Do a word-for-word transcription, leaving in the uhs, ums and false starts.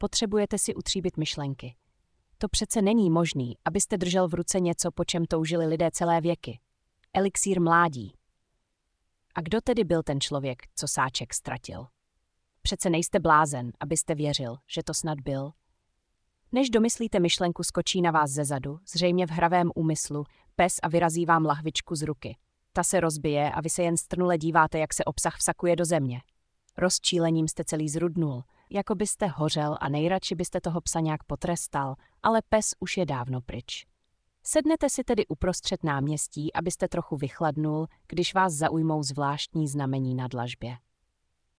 Potřebujete si utříbit myšlenky. To přece není možný, abyste držel v ruce něco, po čem toužili lidé celé věky. Elixír mládí. A kdo tedy byl ten člověk, co sáček ztratil? Přece nejste blázen, abyste věřil, že to snad byl. Než domyslíte myšlenku, skočí na vás zezadu, zřejmě v hravém úmyslu, pes a vyrazí vám lahvičku z ruky. Ta se rozbije a vy se jen strnule díváte, jak se obsah vsakuje do země. Rozčílením jste celý zrudnul, jako byste hořel a nejradši byste toho psa nějak potrestal, ale pes už je dávno pryč. Sednete si tedy uprostřed náměstí, abyste trochu vychladnul, když vás zaujmou zvláštní znamení na dlažbě.